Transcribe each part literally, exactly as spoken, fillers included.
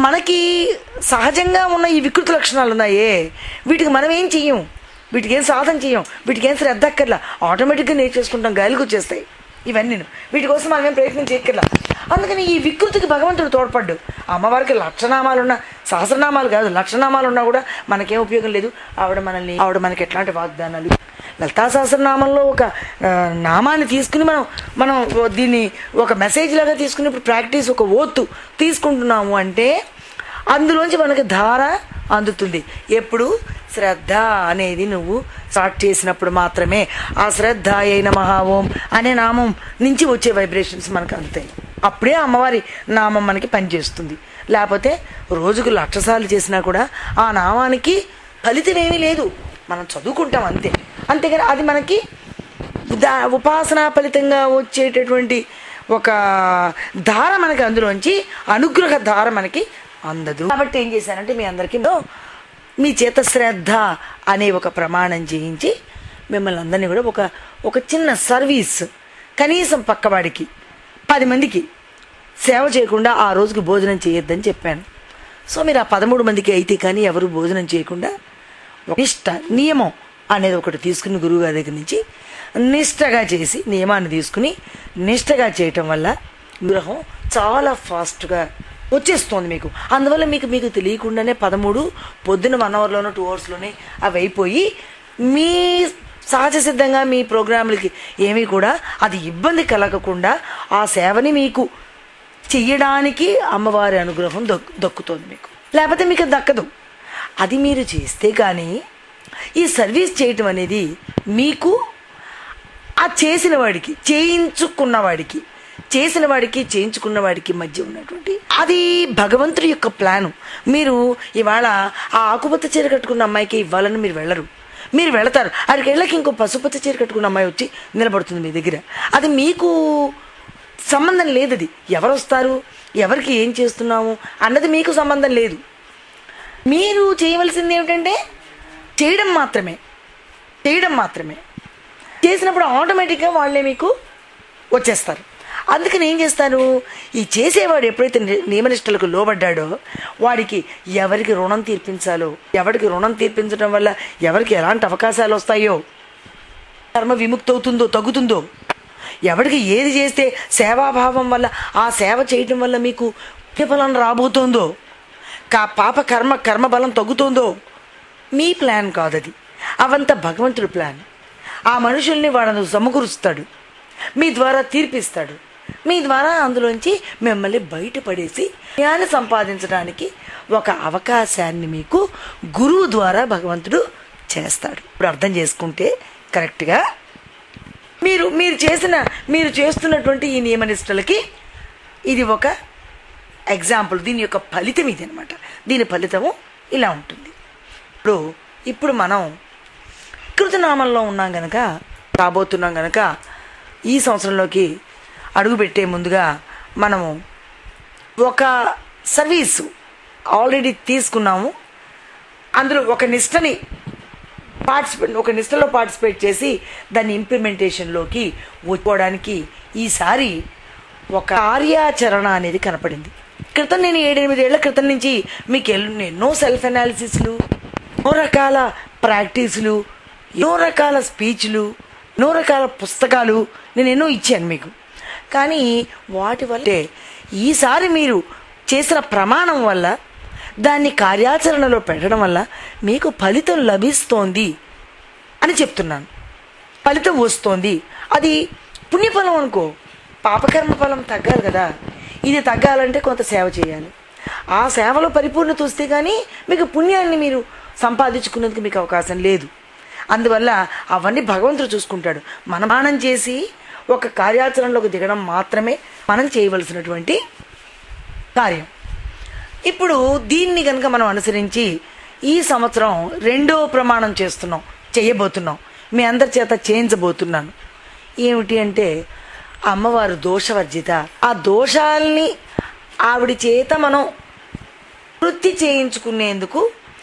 మనకి సహజంగా ఉన్న ఈ వికృతి లక్షణాలు ఉన్నాయే, వీటికి మనం ఏం చెయ్యం, వీటికి ఏం సాధన చెయ్యం, వీటికి ఏం శ్రద్ధ అక్కర్లా, ఆటోమేటిక్గా నేర్చేసుకుంటాం, గాలికి వచ్చేస్తాయి ఇవన్నీ. వీటి కోసం మనం ఏం ప్రయత్నం చేయక్కర్లా. అందుకని ఈ వికృతికి భగవంతుడు తోడ్పడ్డు. అమ్మవారికి లక్షనామాలున్నా, సహస్రనామాలు కాదు, లక్షనామాలు ఉన్నా కూడా మనకేం ఉపయోగం లేదు. ఆవిడ మనల్ని ఆవిడ మనకి ఎట్లాంటి వాగ్దానాలు, లలితా సహస్రనామంలో ఒక నామాన్ని తీసుకుని మనం మనం దీన్ని ఒక మెసేజ్ లాగా తీసుకుని ఇప్పుడు ప్రాక్టీస్ ఒక ఓత్తు తీసుకుంటున్నాము అంటే అందులోంచి మనకి ధార అందుతుంది. ఎప్పుడు శ్రద్ధ అనేది నువ్వు స్టార్ట్ చేసినప్పుడు మాత్రమే ఆ శ్రద్ధ అయిన మహా ఓం అనే నామం నుంచి వచ్చే వైబ్రేషన్స్ మనకు అందుతాయి. అప్పుడే అమ్మవారి నామం మనకి పనిచేస్తుంది. లేకపోతే రోజుకు లక్షసార్లు చేసినా కూడా ఆ నామానికి ఫలితం ఏమీ లేదు, మనం చదువుకుంటాం అంతే. అంతేగాని అది మనకి దా ఉపాసనా ఫలితంగా వచ్చేటటువంటి ఒక ధార మనకి అందులోంచి అనుగ్రహ ధార మనకి అందదు. కాబట్టి ఏం చేశానంటే మీ అందరికీ మీ చేత శ్రద్ధ అనే ఒక ప్రమాణం చేయించి మిమ్మల్ని అందరినీ కూడా ఒక ఒక చిన్న సర్వీస్, కనీసం పక్కవాడికి పది మందికి సేవ చేయకుండా ఆ రోజుకి భోజనం చేయొద్దని చెప్పాను. సో మీరు ఆ పదమూడు మందికి అయితే కానీ ఎవరు భోజనం చేయకుండా నిష్ట నియమం అనేది ఒకటి తీసుకుని గురువుగారి దగ్గర నుంచి నిష్టగా చేసి నియమాన్ని తీసుకుని నిష్టగా చేయటం వల్ల గ్రహం చాలా ఫాస్ట్గా వచ్చేస్తుంది మీకు. అందువల్ల మీకు మీకు తెలియకుండానే పదమూడు పొద్దున్న వన్ అవర్లోనో టూ అవర్స్లోనే అవి అయిపోయి మీ సహజ సిద్ధంగా మీ ప్రోగ్రాంలకి ఏమీ కూడా అది ఇబ్బంది కలగకుండా ఆ సేవని మీకు చెయ్యడానికి అమ్మవారి అనుగ్రహం దక్కు దక్కుతుంది మీకు. లేకపోతే మీకు దక్కదు. అది మీరు చేస్తే కానీ ఈ సర్వీస్ చేయటం అనేది మీకు ఆ చేసిన వాడికి చేయించుకున్న వాడికి చేసిన వాడికి చేయించుకున్న వాడికి మధ్య ఉన్నటువంటి అది భగవంతుడి యొక్క ప్లాను. మీరు ఇవాళ ఆ ఆకుపచ్చ చీర కట్టుకున్న అమ్మాయికి ఇవ్వాలని మీరు వెళ్ళరు, మీరు వెళతారు. అక్కడికి వెళ్ళకి ఇంకో పసుపచ్చ చీర కట్టుకున్న అమ్మాయి వచ్చి నిలబడుతుంది మీ దగ్గర. అది మీకు సంబంధం లేదు. అది ఎవరు వస్తారు, ఎవరికి ఏం చేస్తున్నాము అన్నది మీకు సంబంధం లేదు. మీరు చేయవలసింది ఏమిటంటే చేయడం మాత్రమే, చేయడం మాత్రమే. చేసినప్పుడు ఆటోమేటిక్గా వాళ్ళే మీకు వచ్చేస్తారు. అందుకని ఏం చేస్తారు, ఈ చేసేవాడు ఎప్పుడైతే నియమనిష్టలకు లోబడ్డాడో వాడికి ఎవరికి రుణం తీర్పించాలో, ఎవరికి రుణం తీర్పించడం వల్ల ఎవరికి ఎలాంటి అవకాశాలు వస్తాయో, కర్మ విముక్తి అవుతుందో తగ్గుతుందో, ఎవరికి ఏది చేస్తే సేవాభావం వల్ల ఆ సేవ చేయటం వల్ల మీకు ఫలం రాబోతుందో, కా పాప కర్మ కర్మబలం తగ్గుతుందో మీ ప్లాన్ కాదు అది, అవంతా భగవంతుడి ప్లాన్. ఆ మనుషుల్ని వాడను సమకూరుస్తాడు, మీ ద్వారా తీర్పిస్తాడు, మీ ద్వారా అందులోంచి మిమ్మల్ని బయటపడేసి జ్ఞానం సంపాదించడానికి ఒక అవకాశాన్ని మీకు గురువు ద్వారా భగవంతుడు చేస్తాడు. ఇప్పుడు అర్థం చేసుకుంటే కరెక్ట్గా మీరు మీరు చేసిన మీరు చేస్తున్నటువంటి ఈ నియమనిష్టలకి ఇది ఒక ఎగ్జాంపుల్. దీని యొక్క ఫలితం ఇది అనమాట. దీని ఫలితము ఇలా ఉంటుంది. ఇప్పుడు ఇప్పుడు మనం కృతనామంలో ఉన్నాం గనక, రాబోతున్నాం గనక ఈ సంవత్సరంలోకి అడుగుపెట్టే ముందుగా మనము ఒక సర్వీసు ఆల్రెడీ తీసుకున్నాము. అందులో ఒక నిష్టని పార్టిసిపేట్ ఒక నిష్టలో పార్టిసిపేట్ చేసి దాన్ని ఇంప్లిమెంటేషన్లోకి వచ్చుకోవడానికి ఈసారి ఒక కార్యాచరణ అనేది కనపడింది. క్రితం నేను ఏడెనిమిదేళ్ల క్రితం నుంచి మీకు ఎన్నో సెల్ఫ్ అనాలిసిస్లు, ఎన్నో రకాల ప్రాక్టీసులు, ఎన్నో రకాల స్పీచ్లు, ఎన్నో రకాల పుస్తకాలు నేను ఎన్నో ఇచ్చాను మీకు. కానీ వాటి వల్లే ఈసారి మీరు చేసిన ప్రమాణం వల్ల, దాన్ని కార్యాచరణలో పెట్టడం వల్ల మీకు ఫలితం లభిస్తోంది అని చెప్తున్నాను. ఫలితం వస్తోంది. అది పుణ్యఫలం అనుకో, పాపకర్మ ఫలం తగ్గాలి కదా. ఇది తగ్గాలంటే కొంత సేవ చేయాలి. ఆ సేవలో పరిపూర్ణత వస్తే కానీ మీకు పుణ్యాన్ని మీరు సంపాదించుకునేందుకు మీకు అవకాశం లేదు. అందువల్ల అవన్నీ భగవంతుడు చూసుకుంటాడు. మనమానం చేసి ఒక కార్యాచరణలోకి దిగడం మాత్రమే మనం చేయవలసినటువంటి కార్యం. ఇప్పుడు దీన్ని కనుక మనం అనుసరించి ఈ సంవత్సరం రెండో ప్రమాణం చేస్తున్నాం, చేయబోతున్నాం, మీ అందరి చేత చేయించబోతున్నాను. ఏమిటి అంటే అమ్మవారు దోషవర్జిత. ఆ దోషాల్ని ఆవిడ చేత మనం వృత్తి చేయించుకునేందుకు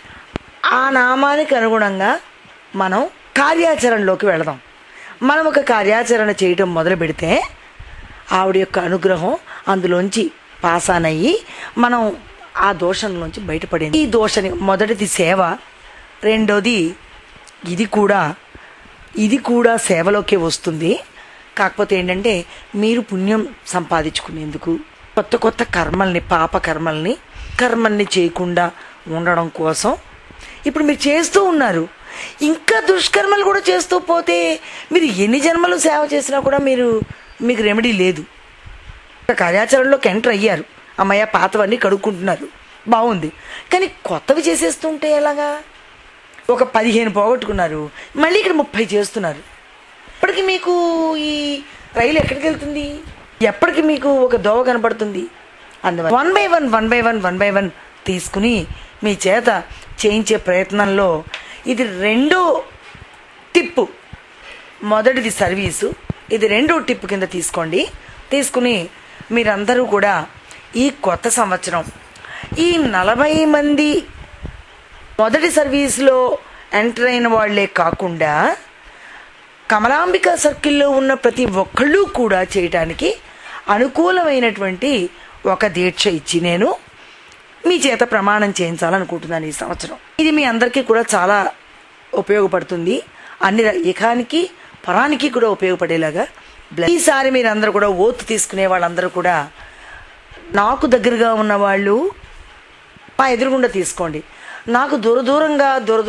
ఆ నామానికి అనుగుణంగా మనం కార్యాచరణలోకి వెళదాం. మనం ఒక కార్యాచరణ చేయటం మొదలు పెడితే ఆవిడ యొక్క అనుగ్రహం అందులోంచి పాసానయ్యి మనం ఆ దోషంలోంచి బయటపడింది. ఈ దోషని మొదటిది సేవ, రెండోది ఇది కూడా ఇది కూడా సేవలోకే వస్తుంది. కాకపోతే ఏంటంటే మీరు పుణ్యం సంపాదించుకునేందుకు కొత్త కొత్త కర్మల్ని, పాప కర్మల్ని కర్మల్ని చేయకుండా ఉండడం కోసం ఇప్పుడు మీరు చేస్తూ ఉన్నారు. ఇంకా దుష్కర్మలు కూడా చేస్తూ పోతే మీరు ఎన్ని జన్మలు సేవ చేసినా కూడా మీరు మీకు రెమెడీ లేదు. కార్యాచరణలోకి ఎంటర్ అయ్యారు, అమ్మయ్య పాతవన్నీ కడుక్కుంటున్నారు, బాగుంది. కానీ కొత్తవి చేసేస్తుంటే ఎలాగా? ఒక పదిహేను పోగొట్టుకున్నారు, మళ్ళీ ఇక్కడ ముప్పై చేస్తున్నారు. ఇప్పటికి మీకు ఈ రైలు ఎక్కడికి వెళ్తుంది? ఎప్పటికి మీకు ఒక దోవ కనపడుతుంది? అందువల్ల one by one one by one one by one తీసుకుని మీ చేత చేయించే ప్రయత్నంలో ఇది రెండో టిప్పు. మొదటిది సర్వీసు, ఇది రెండో టిప్పు కింద తీసుకోండి. తీసుకుని మీరందరూ కూడా ఈ కొత్త సంవత్సరం ఈ నలభై మంది మొదటి సర్వీస్లో ఎంటర్ అయిన వాళ్లే కాకుండా కమలాంబిక సర్కిల్లో ఉన్న ప్రతి ఒక్కళ్ళు కూడా చేయటానికి అనుకూలమైనటువంటి ఒక దీక్ష ఇచ్చి నేను మీ చేత ప్రమాణం చేయించాలనుకుంటున్నాను ఈ సంవత్సరం. ఇది మీ అందరికీ కూడా చాలా ఉపయోగపడుతుంది, అన్ని ఇకానికి పరానికి కూడా ఉపయోగపడేలాగా. ఈసారి మీరందరూ కూడా ఓత్ తీసుకునే వాళ్ళందరూ కూడా నాకు దగ్గరగా ఉన్న వాళ్ళు మా ఎదురుగుండా తీసుకోండి. నాకు దూర దూరంగా దూర